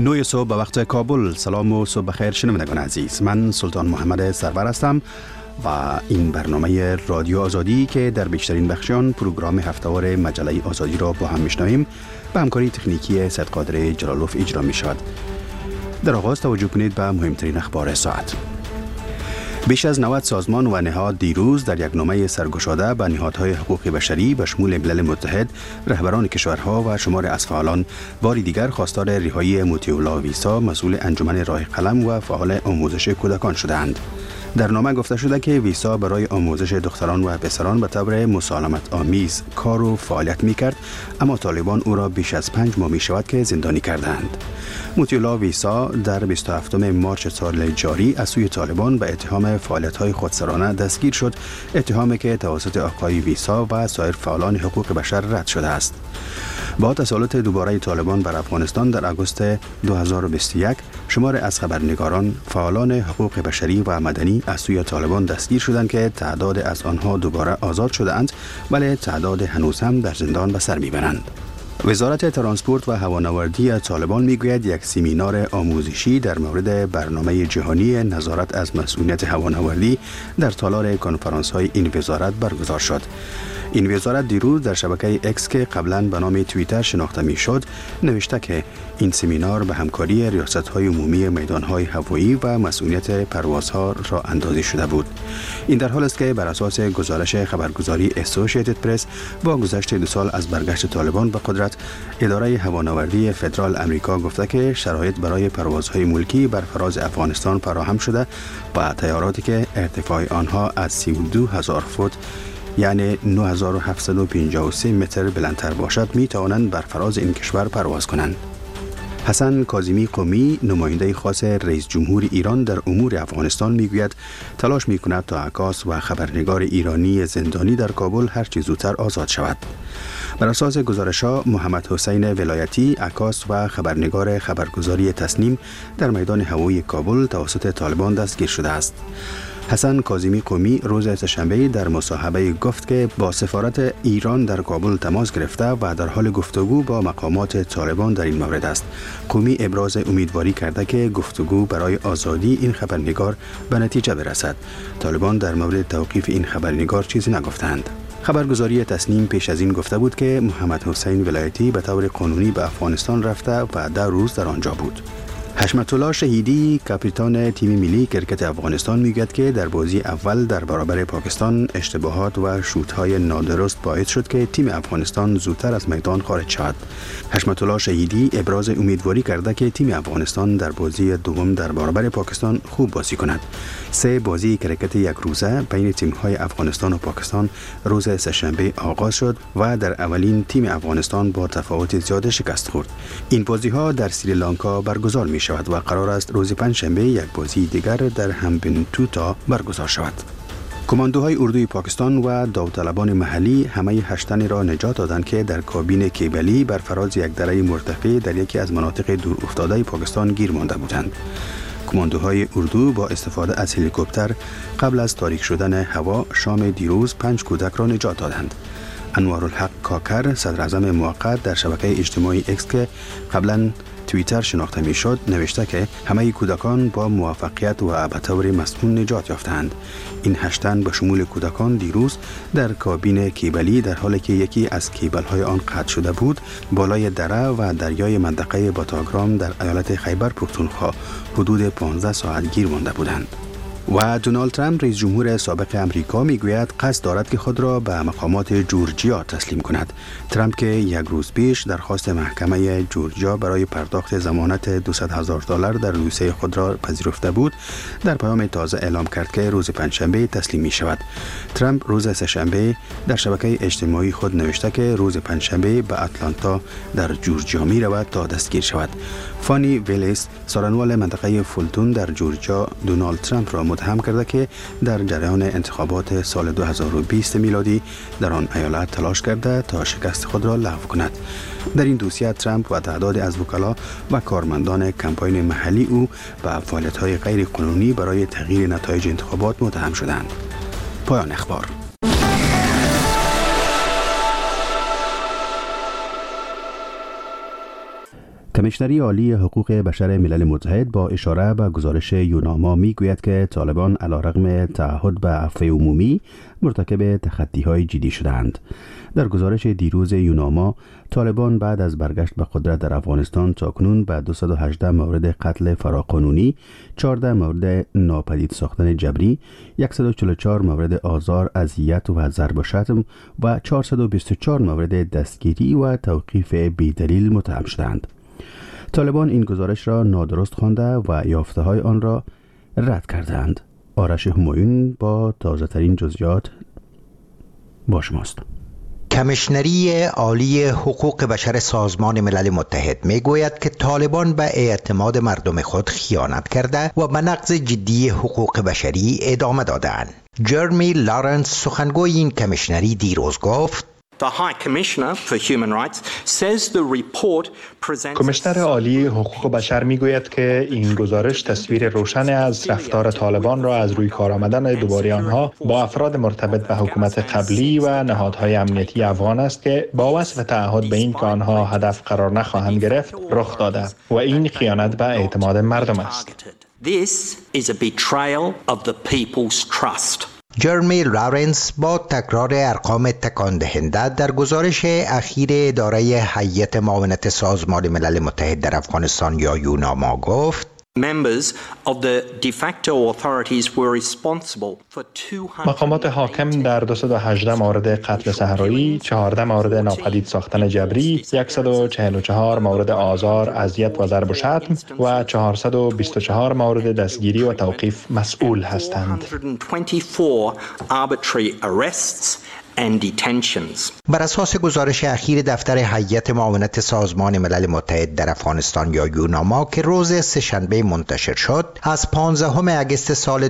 9 صبح به وقت کابل. سلام و صبح بخیر شنوندگان عزیز. من سلطان محمد سرور هستم و این برنامه رادیو آزادی که در بیشترین بخشان پروگرام هفته‌وار مجله آزادی را با هم میشنویم به همکاری تکنیکی صدقادر جلالوف اجرا می شود. در آغاز توجه کنید به مهمترین اخبار ساعت. بیش از 90 سازمان و نهاد دیروز در یک نامه سرگشاده به نهادهای حقوق بشری به شمول ملل متحد، رهبران کشورها و شمار از فعالان بار دیگر خواستار رهایی موتیولا ویسا، مسئول انجمن راه قلم و فعال آموزش کودکان شدند. در نامه گفته شده که ویسا برای آموزش دختران و پسران به طور مسالمت آمیز کار و فعالیت می کرد، اما طالبان او را بیش از 5 ماه می شود که زندانی کردند. موتیولا ویسا در 27 مارس سال جاری از سوی طالبان به اتهام فعالیت‌های خودسرانه دستگیر شد، اتهامی که توسط آقای ویسا و سایر فعالان حقوق بشر رد شده است. با تسلط دوباره طالبان بر افغانستان در آگوست 2021 شمار از خبرنگاران، فعالان حقوق بشری و مدنی از سوی طالبان دستگیر شدند که تعداد از آنها دوباره آزاد شده‌اند، ولی تعداد هنوز هم در زندان به سر میبرند. وزارت ترانسپورت و هوانوردی طالبان میگوید یک سمینار آموزشی در مورد برنامه جهانی نظارت از مسئولیت هوانوردی در تالار کنفرانس‌های این وزارت برگزار شد. این وزارت دیروز در شبکه اکس که قبلا به نام توییتر شناخته میشد نوشته که این سمینار به همکاری ریاست‌های عمومی میدان‌های هوایی و مسئولیت پروازها را اندازی شده بود. این در حال است که بر اساس گزارش خبرگزاری اسوسییتد پرس با گذشت 2 سال از برگشت طالبان به قدرت، اداره هوانوردی فدرال امریکا گفته که شرایط برای پروازهای ملکی بر فراز افغانستان فراهم شده و طیاراتی که ارتفاع آنها از 32,000 فوت یعنی 9753 متر بلندتر باشد می توانند بر فراز این کشور پرواز کنند. حسن کاظمی قمی، نماینده خاص رئیس جمهور ایران در امور افغانستان میگوید تلاش میکند تا عکاس و خبرنگار ایرانی زندانی در کابل هر چه زودتر آزاد شود. بر اساس گزارش‌ها محمد حسین ولایتی، عکاس و خبرنگار خبرگزاری تصنیم در میدان هوایی کابل توسط طالبان دستگیر شده است. حسن کاظمی قمی روز سه‌شنبه در مصاحبه گفت که با سفارت ایران در کابل تماس گرفته و در حال گفتگو با مقامات طالبان در این مورد است. قمی ابراز امیدواری کرده که گفتگو برای آزادی این خبرنگار به نتیجه برسد. طالبان در مورد توقیف این خبرنگار چیزی نگفتند. خبرگزاری تصنیم پیش از این گفته بود که محمد حسین ولایتی به طور قانونی به افغانستان رفته و 10 روز در آنجا بود. حشمت الله شهیدی، کاپیتان تیم ملی کرکت افغانستان میگوید که در بازی اول در برابر پاکستان اشتباهات و شوت‌های نادرست باعث شد که تیم افغانستان زودتر از میدان خارج شود. حشمت الله شهیدی ابراز امیدواری کرده که تیم افغانستان در بازی دوم در برابر پاکستان خوب بازی کند. 3 بازی کرکت یک روزه بین تیم‌های افغانستان و پاکستان روز سه‌شنبه آغاز شد و در اولین تیم افغانستان با تفاوت زیاد شکست خورد. این بازی‌ها در سریلانکا برگزار می شود و قرار است روز پنجشنبه یک بازی دیگر در همبنتوتا برگزار شود. کماندوهای اردوی پاکستان و داوطلبان محلی همه 8 تن را نجات دادند که در کابین کیبلی بر فراز یک دره مرتفع در یکی از مناطق دور افتاده پاکستان گیر مانده بودند. کماندوهای اردو با استفاده از هلیکوپتر قبل از تاریک شدن هوا شام دیروز 5 کودک را نجات دادند. انوارالحق کاکر، صدراعظم موقت، در شبکه اجتماعی اکس که قبلا توییتر شناخته میشد نوشته که همه کودکان با موفقیت و به طور مسئول نجات یافتند. این 8 تن به شمول کودکان دیروز در کابین کیبلی در حالی که یکی از کیبل‌های آن قطع شده بود بالای دره و دریای منطقه باتاگرام در ایالت خیبر پختونخوا حدود 15 ساعت گیر مانده بودند. و دونالد ترامپ رئیس جمهور سابق امریکا میگوید قصد دارد که خود را به مقامات جورجیا تسلیم کند. ترامپ که یک روز پیش درخواست محکمه جورجیا برای پرداخت ضمانت $200,000 در دوسیه خود را پذیرفته بود، در پیام تازه اعلام کرد که روز پنجشنبه تسلیم می شود. ترامپ روز سه‌شنبه در شبکه اجتماعی خود نوشته که روز پنجشنبه به اتلانتا در جورجیا می رود تا دستگیر شود. فانی ویلیس، سارنوال منطقه فولتون در جورجیا، دونالد ترامپ را متهم کرده که در جریان انتخابات سال 2020 میلادی در آن ایالت تلاش کرده تا شکست خود را لغو کند. در این دوسیه ترامپ و تعداد از وکلا و کارمندان کمپاین محلی او به فعالیت‌های غیر قانونی برای تغییر نتایج انتخابات متهم شدند. پایان اخبار. کمیشنری عالی حقوق بشر ملل متحد با اشاره به گزارش یوناما میگوید که طالبان علیرغم تعهد به عفو عمومی مرتکب تخطی‌های جدی شدند. در گزارش دیروز یوناما، طالبان بعد از برگشت به قدرت در افغانستان تاکنون به 218 مورد قتل فراقانونی، 14 مورد ناپدید ساختن جبری، 144 مورد آزار، اذیت و ضرب و شتم و 424 مورد دستگیری و توقیف بی‌دلیل متهم شدند. طالبان این گزارش را نادرست خوانده و یافته‌های آن را رد کردند. آرش همایون با تازه‌ترین جزئیات با شماست. کمیشنری عالی حقوق بشر سازمان ملل متحد میگوید که طالبان به اعتماد مردم خود خیانت کرده و به نقض جدی حقوق بشری ادامه دادند. جرمی لارنس سخنگوی این کمیشنری دیروز گفت: کمیشنر عالی حقوق بشر میگوید که این گزارش تصویر روشن از رفتار طالبان را از روی کار آمدن دوباره آنها با افراد مرتبط به حکومت قبلی و نهادهای امنیتی افغان است که با وصف تعهد به این که آنها هدف قرار نخواهند گرفت رخ داده و این خیانت به اعتماد مردم است. جرمی لارنس با تکرار ارقام تکان دهنده در گزارش اخیر اداره هیئت معاونت سازمان ملل متحد در افغانستان یا یوناما گفت: مقامات حاکم در 218 مورد قتل صحرایی، 14 مورد ناپدید ساختن جبری، 144 مورد آزار، اذیت و ضرب و شتم و 424 مورد دستگیری و توقیف مسئول هستند. بر اساس گزارش اخیر دفتر هیئت معاونت سازمان ملل متحد در افغانستان یا یوناما که روز سه‌شنبه منتشر شد، از 15 اگست سال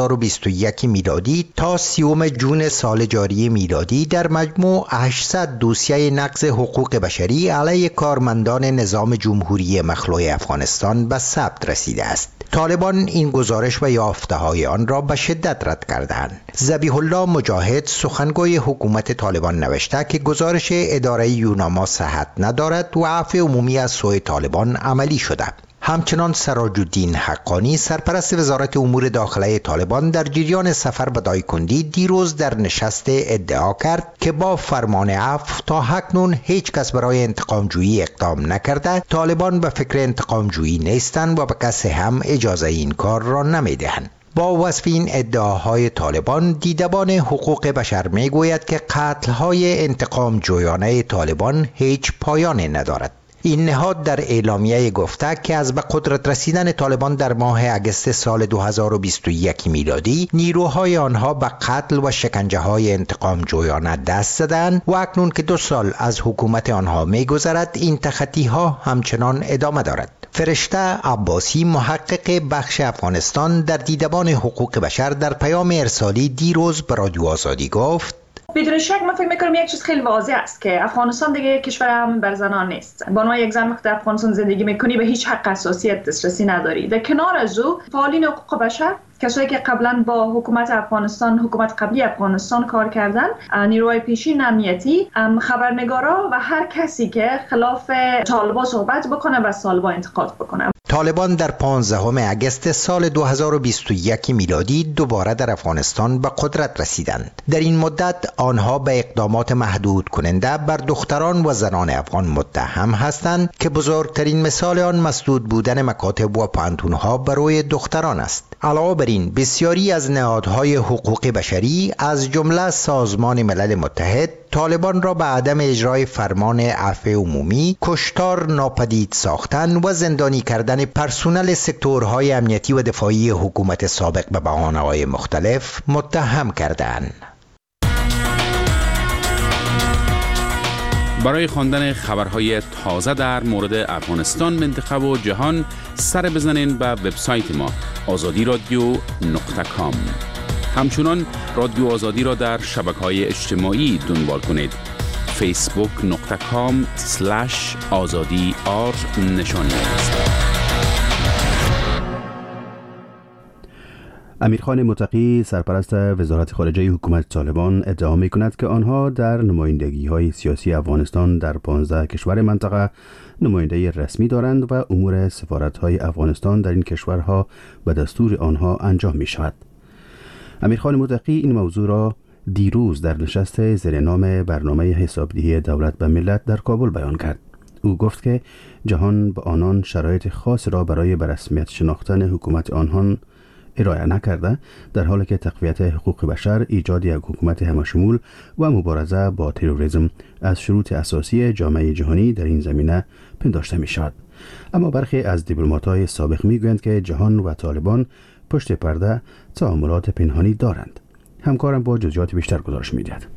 2021 میلادی تا 30 جون سال جاری میلادی در مجموع 800 دوسیه نقض حقوق بشری علیه کارمندان نظام جمهوری مخلوع افغانستان به ثبت رسیده است. طالبان این گزارش و یافته‌های آن را به شدت رد کردند. ذبیح الله مجاهد سخنگوی حکومت طالبان نوشته که گزارش اداره یوناما صحت ندارد و عفو عمومی از سوی طالبان عملی شده. همچنان سراج الدین حقانی سرپرست وزارت امور داخله طالبان در جریان سفر به دایکندی دیروز در نشست ادعا کرد که با فرمان عفو تا اکنون هیچ کس برای انتقام جویی اقدام نکرده، طالبان به فکر انتقام جویی نیستند و به کسی هم اجازه این کار را نمیدهند. با وصف این ادعاهای طالبان، دیدبان حقوق بشر میگوید که قتل‌های انتقام جویانه طالبان هیچ پایانی ندارد. این نهاد در اعلامیه گفته که از به قدرت رسیدن طالبان در ماه اگست سال 2021 میلادی نیروهای آنها به قتل و شکنجه‌های انتقام جویانه دست زدند و اکنون که 2 سال از حکومت آنها می‌گذرد این تخطی‌ها همچنان ادامه دارد. فرشته عباسی محقق بخش افغانستان در دیدبان حقوق بشر در پیام ارسالی دیروز به رادیو آزادی گفت: بدون شک من فکر میکنم یک چیز خیلی واضح است که افغانستان دیگه کشور امن بر زنان نیست. به عنوان یک زن وقتی در افغانستان زندگی میکنی به هیچ حق اساسی دسترسی نداری. در کنار از او فعالین حقوق بشر، کسایی که قبلا با حکومت افغانستان، حکومت قبلی افغانستان کار کردن، نیروهای پیشین امنیتی، خبرنگارا و هر کسی که خلاف طالبان صحبت بکنه و از طالبان انتقاد بکنه. طالبان در 15 اگست سال 2021 میلادی دوباره در افغانستان به قدرت رسیدند. در این مدت آنها به اقدامات محدود کننده بر دختران و زنان افغان متهم هستند که بزرگترین مثال آن مسدود بودن مکاتب و پانتونها برای دختران است. علاوه بر این بسیاری از نهادهای حقوق بشری از جمله سازمان ملل متحد طالبان را به عدم اجرای فرمان عفو عمومی، کشتار، ناپدید ساختن و زندانی کردن پرسنل سکتورهای امنیتی و دفاعی حکومت سابق به بهانه‌های مختلف متهم کردند. برای خواندن خبرهای تازه در مورد افغانستان، منطقه و جهان سر بزنین به وبسایت ما azadi.radio.com. همچنان رادیو آزادی را در شبکه‌های اجتماعی دنبال کنید. facebook.com/azadi_r. امیرخان متقی سرپرست وزارت خارجه حکومت طالبان ادعا می‌کند که آنها در نمایندگی‌های سیاسی افغانستان در 15 کشور منطقه نماینده رسمی دارند و امور سفارت‌های افغانستان در این کشورها به دستور آنها انجام می‌شود. امیرخان متقی این موضوع را دیروز در نشست زیر نام برنامه حسابدهی دولت به ملت در کابل بیان کرد. او گفت که جهان به آنان شرایط خاص را برای به رسمیت شناختن حکومت آنها ارائه نکرده، در حالی که تقویت حقوق بشر، ایجاد یک حکومت همه‌شمول و مبارزه با تروریسم از شروط اساسی جامعه جهانی در این زمینه پنداشته می شود. اما برخی از دیپلمات‌های سابق می گویند که جهان و طالبان پشت پرده تعاملات پنهانی دارند. همکارم با جزئیات بیشتر گزارش می دهد.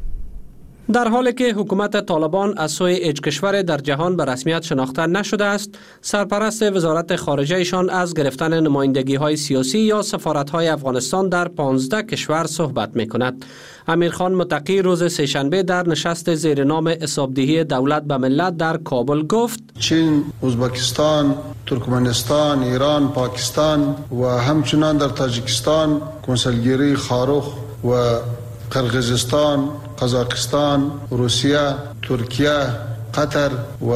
در حالی که حکومت طالبان از سوی هیچ کشور در جهان به رسمیت شناخته نشده است، سرپرست وزارت خارجه ایشان از گرفتن نمایندگی‌های سیاسی یا سفارت‌های افغانستان در 15 کشور صحبت می‌کند. امیرخان متقی روز سه‌شنبه در نشست زیر نام حسابدهی دولت به ملت در کابل گفت: چین، ازبکستان، ترکمنستان، ایران، پاکستان و همچنان در تاجیکستان کنسولگری خاروخ و قرقیزستان، قزاقستان، روسیه، ترکیه، قطر و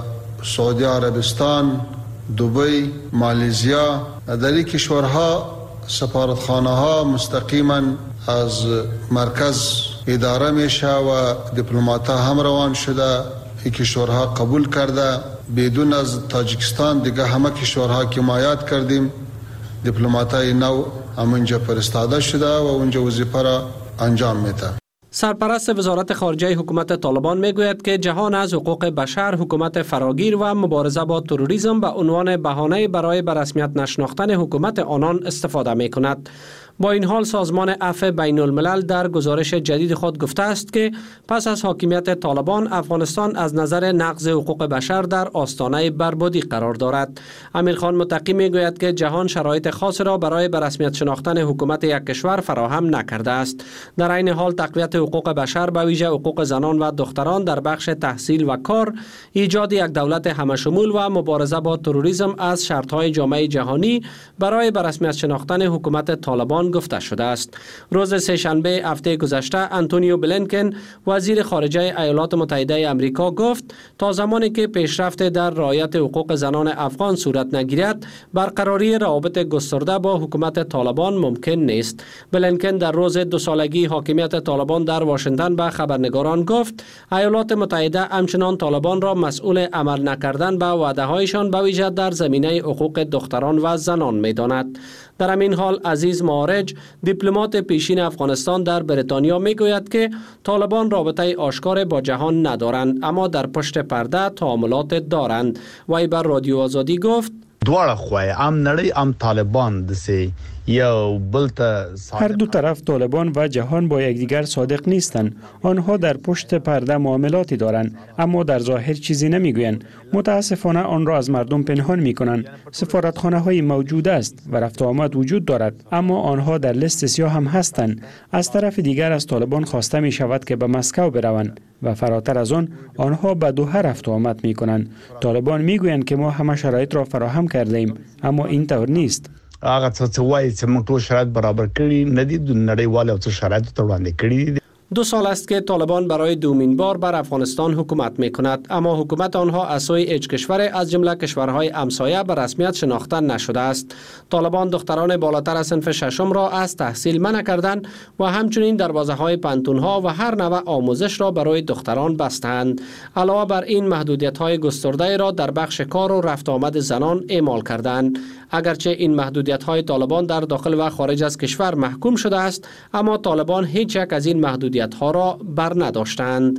سعودی عربستان، دبی، مالزیا، در این کشورها سفارتخانه ها مستقیما از مرکز اداره میشه و دیپلمات ها هم روان شده. این کشورها قبول کرده. بدون از تاجیکستان دیگه همه کشورها که مایات کردیم دیپلمات های نو همونجا فرستاده شده و اونجا وظیفه را انجام میده. سرپرست وزارت خارجه حکومت طالبان میگوید که جهان از حقوق بشر، حکومت فراگیر و مبارزه با تروریسم به عنوان بهانه برای به رسمیت نشناختن حکومت آنان استفاده می کند. با این حال سازمان عفو بین الملل در گزارش جدید خود گفته است که پس از حاکمیت طالبان افغانستان از نظر نقض حقوق بشر در آستانه بربادی قرار دارد. امیرخان متقی میگوید که جهان شرایط خاص را برای به رسمیت شناختن حکومت یک کشور فراهم نکرده است. در عین حال تقویت حقوق بشر به ویژه حقوق زنان و دختران در بخش تحصیل و کار، ایجاد یک دولت همه‌شمول و مبارزه با تروریسم از شرط‌های جامعه جهانی برای به رسمیت شناختن حکومت طالبان گفته شده است. روز سه‌شنبه هفته گذشته آنتونیو بلینکن وزیر خارجه ایالات متحده آمریکا گفت تا زمانی که پیشرفت در رعایت حقوق زنان افغان صورت نگیرد برقراری روابط گسترده با حکومت طالبان ممکن نیست. بلینکن در روز 2 سالگی حاکمیت طالبان در واشنگتن به خبرنگاران گفت ایالات متحده همچنان طالبان را مسئول عمل نکردن به وعده‌هایشان به ویژه در زمینه حقوق دختران و زنان می‌داند. در همین حال عزیز معارج دیپلمات پیشین افغانستان در بریتانیا میگوید که طالبان رابطه آشکار با جهان ندارند اما در پشت پرده تعاملات دارند. وی بر رادیو آزادی گفت دواړه خوای ام نړۍ ام طالبان دسی یا بلته هر دو طرف طالبان و جهان با یکدیگر صادق نیستند. آنها در پشت پرده معاملاتی دارند اما در ظاهر چیزی نمیگویند. متاسفانه آن را از مردم پنهان میکنند. سفارتخانه های موجود است و رفت و آمد وجود دارد اما آنها در لیست سیاه هم هستند. از طرف دیگر از طالبان خواسته می شود که به مسکو بروند و فراتر از آن آنها به دوحه رفت و آمد میکنند. طالبان میگویند که ما همه شرایط را فراهم کرده ایم اما این طور نیست. هغه څه وایي چې موږ ټول شرایط برابر کړي نه دي، د نړیوال او څه شرایط ته وړاندې کړي دي. 2 سال است که طالبان برای دومین بار بر افغانستان حکومت می کند اما حکومت آنها از سوی هیچ کشور از جمله کشورهای همسایه به رسمیت شناخته نشده است. طالبان دختران بالاتر از صنف ششم را از تحصیل منع کردند و همچنین دروازه‌های پانتون‌ها و هر نوع آموزش را برای دختران بستند. علاوه بر این محدودیت‌های گسترده را در بخش کار و رفت آمد زنان اعمال کردند. اگرچه این محدودیت‌های طالبان در داخل و خارج از کشور محکوم شده است اما طالبان هیچ یک از این محدودیت‌ها را بر نداشتند.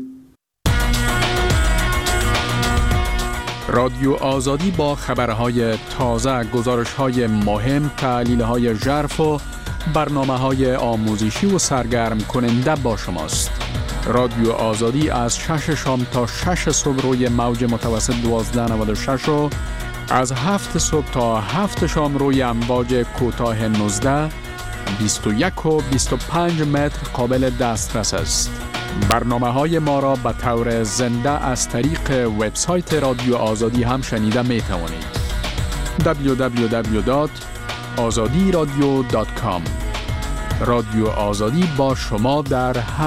رادیو آزادی با خبرهای تازه، گزارش‌های مهم، تحلیل‌های ژرف و برنامه‌های آموزشی و سرگرم کننده با شماست. رادیو آزادی از 6 شام تا 6 صبح روی موج متوسط 1296 و از 7 صبح تا 7 شام روی امواج کوتاه 19 21 و 25 متر قابل دسترس است. برنامه‌های ما را به طور زنده از طریق وبسایت رادیو آزادی هم شنیده می توانید. www.azadiradio.com رادیو آزادی با شما در